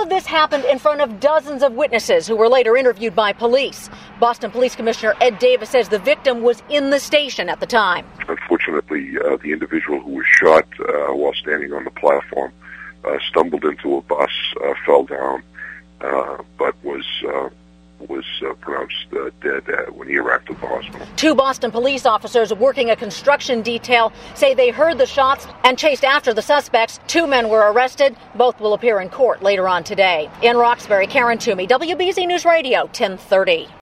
of this happened in front of dozens of witnesses who were later interviewed by police. Boston Police Commissioner Ed Davis says the victim was in the station at the time. Unfortunately, the individual who was shot while standing on the platform stumbled into a bus, fell down, but was pronounced dead when he arrived at the hospital. 2 Boston police officers working a construction detail say they heard the shots and chased after the suspects. 2 men were arrested. Both will appear in court later on today. In Roxbury, Karen Toomey, WBZ News Radio, 1030.